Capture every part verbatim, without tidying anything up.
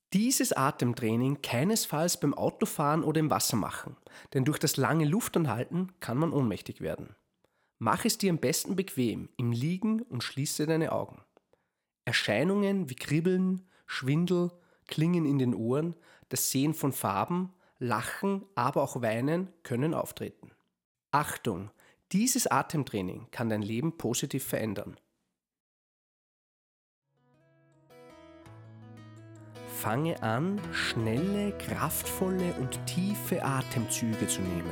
Dieses Atemtraining keinesfalls beim Autofahren oder im Wasser machen, denn durch das lange Luftanhalten kann man ohnmächtig werden. Mach es dir am besten bequem im Liegen und schließe deine Augen. Erscheinungen wie Kribbeln, Schwindel, Klingen in den Ohren, das Sehen von Farben, Lachen, aber auch Weinen können auftreten. Achtung! Dieses Atemtraining kann dein Leben positiv verändern. Fange an, schnelle, kraftvolle und tiefe Atemzüge zu nehmen.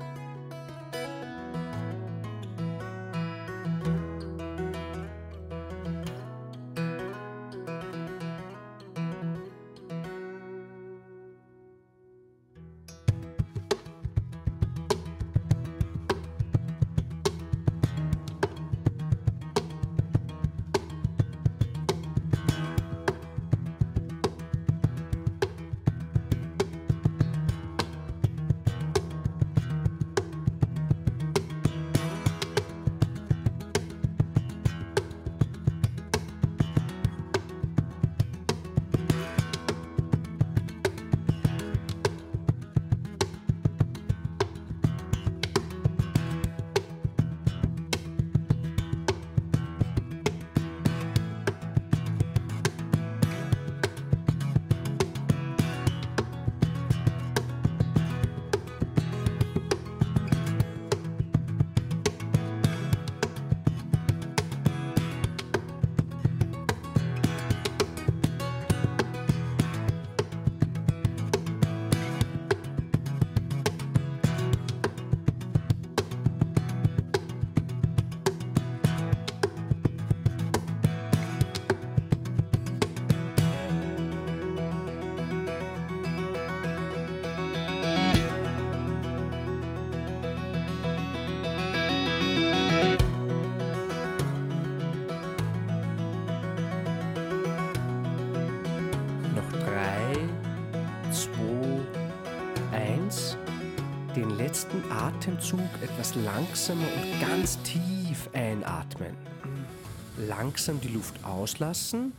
Den letzten Atemzug etwas langsamer und ganz tief einatmen. Langsam die Luft auslassen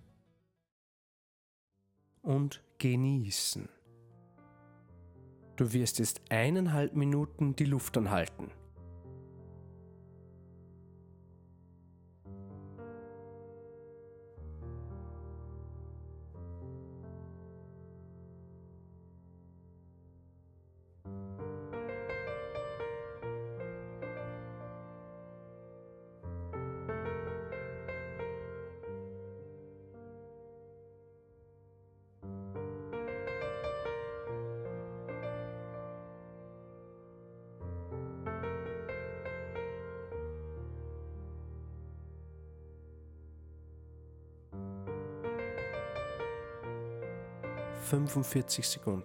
und genießen. Du wirst jetzt eineinhalb Minuten die Luft anhalten. fünfundvierzig Sekunden.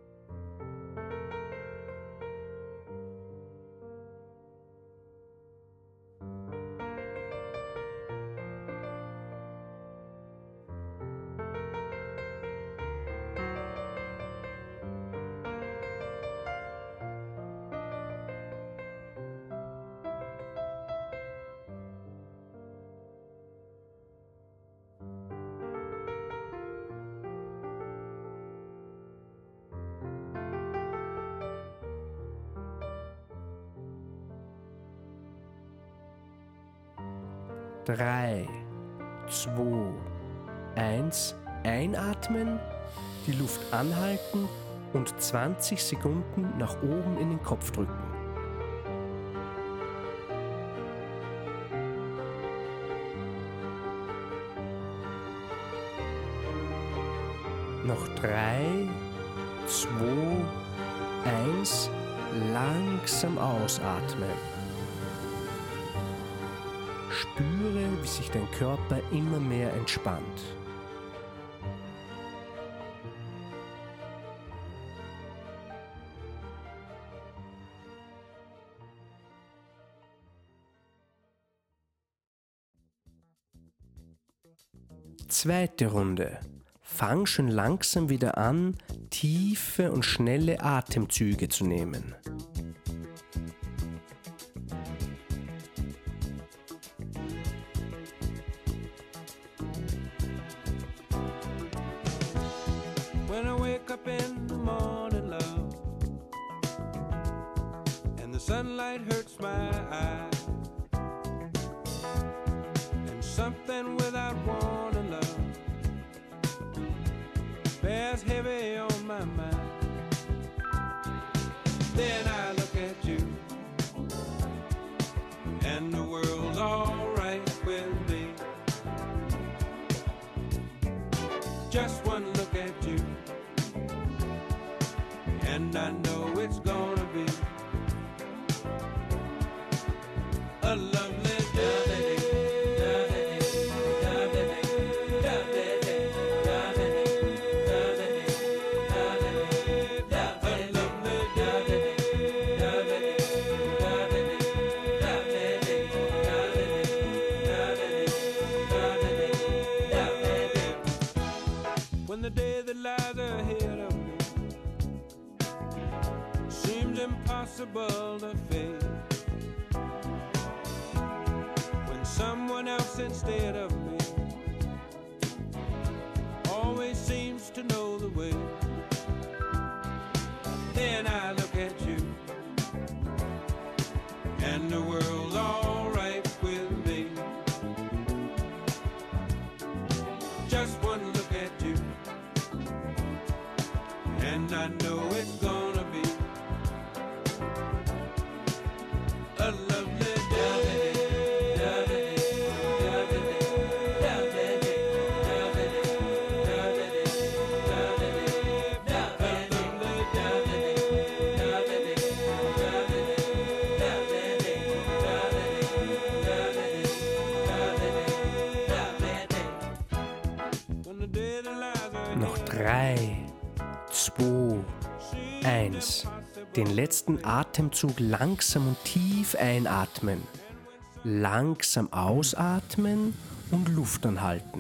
Drei, zwei, eins, einatmen, die Luft anhalten und zwanzig Sekunden nach oben in den Kopf drücken. Noch drei, zwei, eins, langsam ausatmen. Spüre, wie sich dein Körper immer mehr entspannt. Zweite Runde. Fang schon langsam wieder an, tiefe und schnelle Atemzüge zu nehmen. When I wake up in the morning, love, and the sunlight hurts my eyes, and something without warning, love, bears heavy on my mind. Then I look at you, and the world's alright with me. Just one look at you, and I know it's gonna be a lovely day. When the day that lies ahead of me seems impossible to face, when someone else instead of me always seems to know the way, then I look at you, and the world's alright with me. Just one look at you, and I know it's gonna be a lovely day. Noch drei, zwei, eins. Den letzten Atemzug langsam und tief einatmen. Langsam ausatmen und Luft anhalten.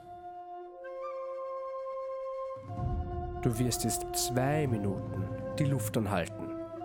Du wirst jetzt zwei Minuten die Luft anhalten.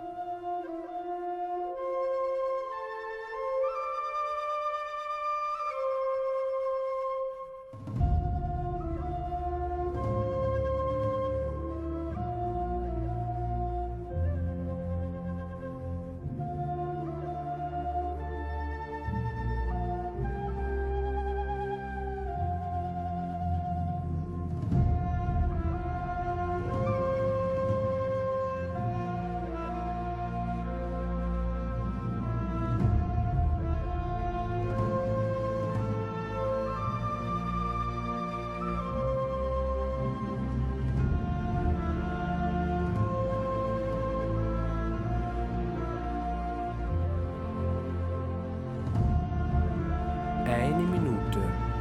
Eine Minute.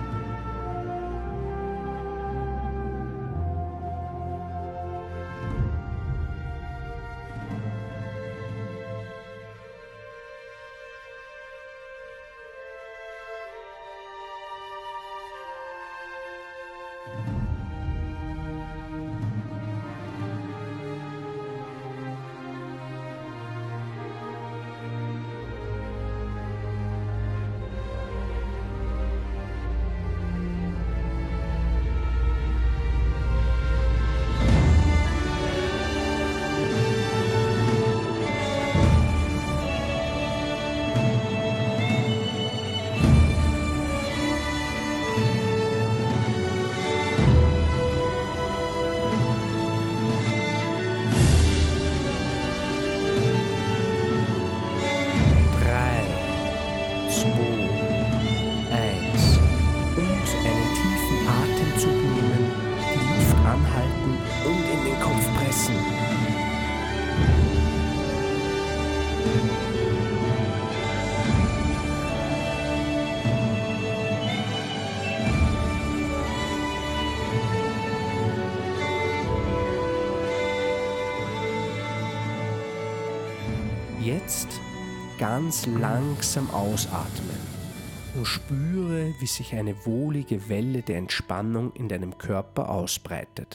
Jetzt ganz langsam ausatmen und spüre, wie sich eine wohlige Welle der Entspannung in deinem Körper ausbreitet.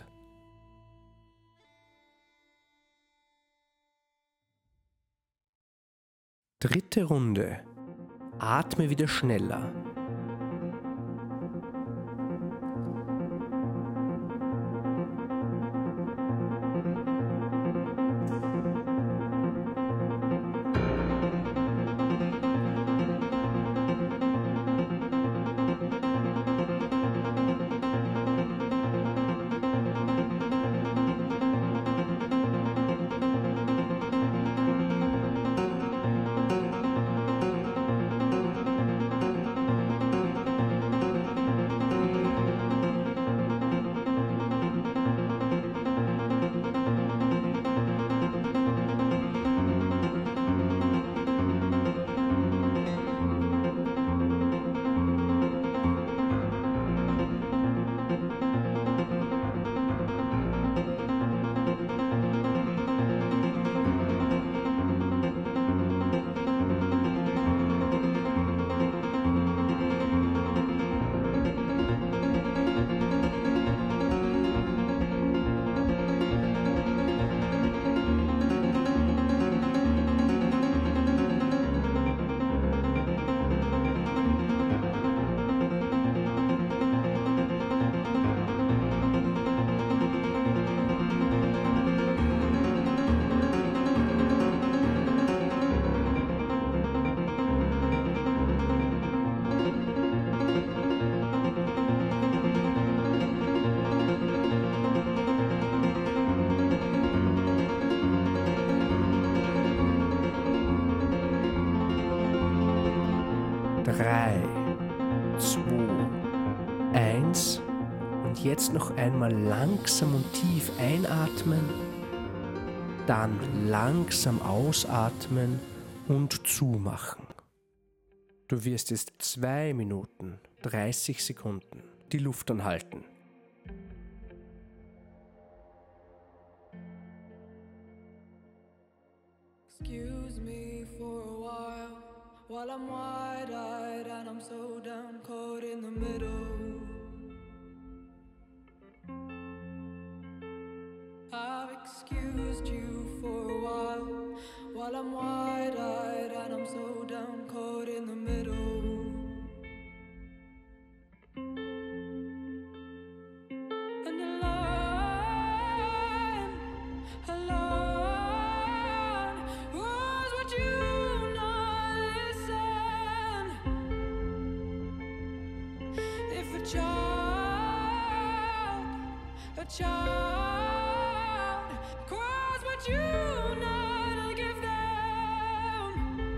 Dritte Runde. Atme wieder schneller. jetzt noch einmal langsam und tief einatmen, dann langsam ausatmen und zumachen. Du wirst jetzt zwei Minuten, dreißig Sekunden die Luft anhalten. Excuse me for a while, while I'm wide-eyed and I'm so down caught in the middle. I've excused you for a while, while I'm wide-eyed and I'm so down caught in the middle. And a line, a line, was would you not listen? If a child, a child, cries, would you not give them?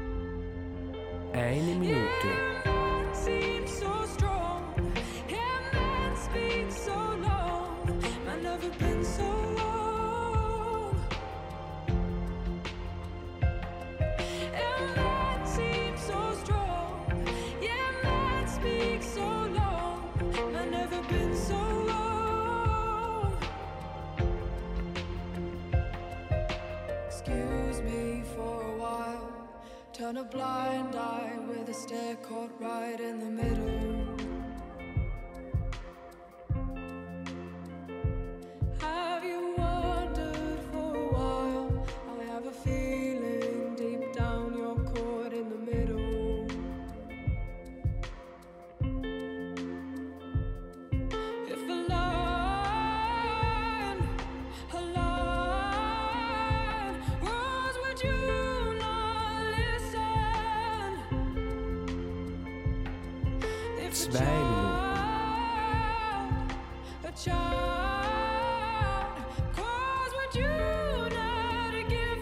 Eine Minute. Seems so strong, and men speak so long. I've never been so long. And men seem so strong, yeah, men speak so long. I've never been so long. Excuse me for a while. Turn a blind eye with a stare caught right in the middle. Have you wondered for a while? I have a feeling deep down you're caught in the middle. If a line, a line, was would you not listen? If a Zwei Minuten. child, a child, cause would you not give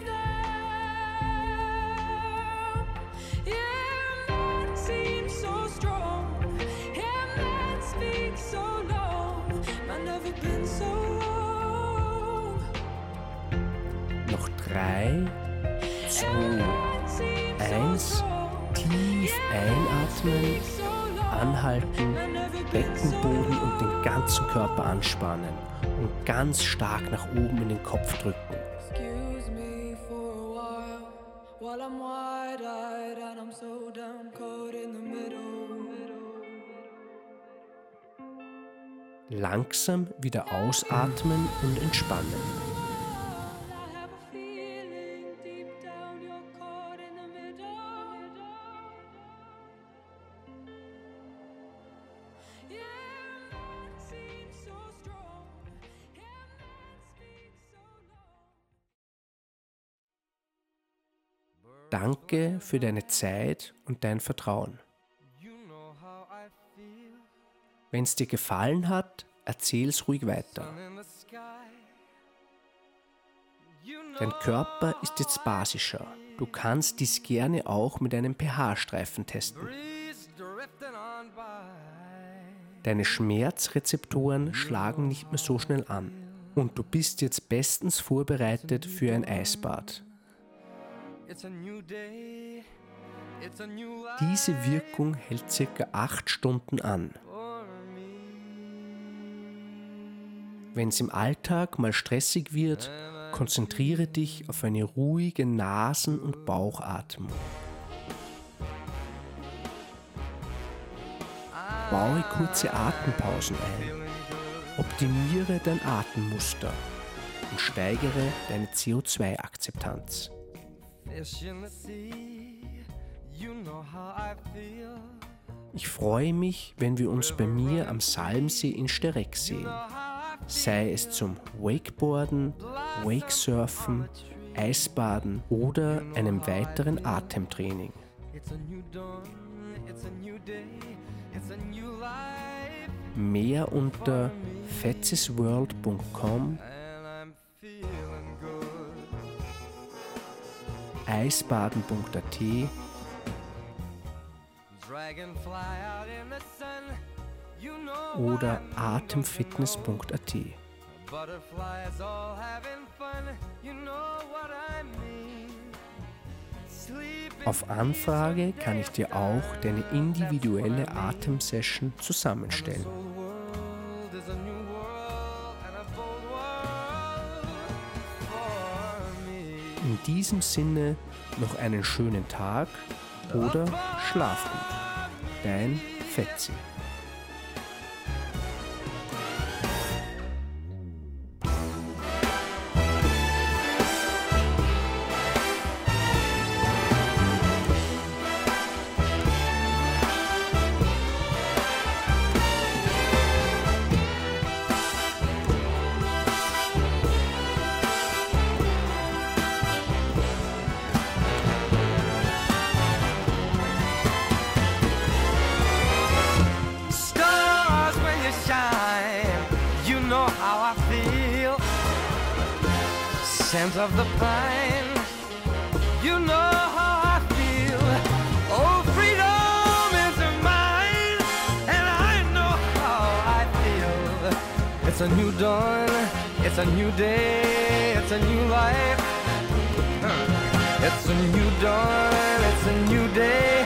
them? Yeah, men seem so strong, yeah, men speak so long. I've never been so long. Noch drei, zwei, eins. Tief einatmen, anhalten, Beckenboden und den ganzen Körper anspannen und ganz stark nach oben in den Kopf drücken. Excuse me for a while, while I'm wide-eyed and I'm so down caught in the middle. Langsam wieder ausatmen und entspannen. I have a feeling deep down you're caught in the middle. Yeah, men seem so strong. Yeah, men speak so long. Danke für deine Zeit und dein Vertrauen. Wenn es dir gefallen hat, erzähl's ruhig weiter. Dein Körper ist jetzt basischer. Du kannst dies gerne auch mit einem pH-Streifen testen. Deine Schmerzrezeptoren schlagen nicht mehr so schnell an. Und du bist jetzt bestens vorbereitet für ein Eisbad. Diese Wirkung hält circa acht Stunden an. Wenn es im Alltag mal stressig wird, konzentriere dich auf eine ruhige Nasen- und Bauchatmung. Baue kurze Atempausen ein. Optimiere dein Atemmuster und steigere deine C O zwei Akzeptanz. Ich freue mich, wenn wir uns bei mir am Salmsee in Stereck sehen. Sei es zum Wakeboarden, Wakesurfen, Eisbaden oder einem weiteren Atemtraining. Mehr unter fetzesworld punkt com, eisbaden punkt a t oder atemfitness punkt a t. Butterflies all having fun, you know what I mean. Sleeping Auf Anfrage kann ich dir auch deine individuelle Atemsession zusammenstellen. world is a new world and a bold world for me. In diesem Sinne noch einen schönen Tag oder schlaf gut. Dein Fetzi. Stars when you shine, you know how I feel. Scent of the pine, you know how I feel. Oh, freedom is mine, and I know how I feel. It's a new dawn, it's a new day, it's a new life. It's a new dawn, it's a new day.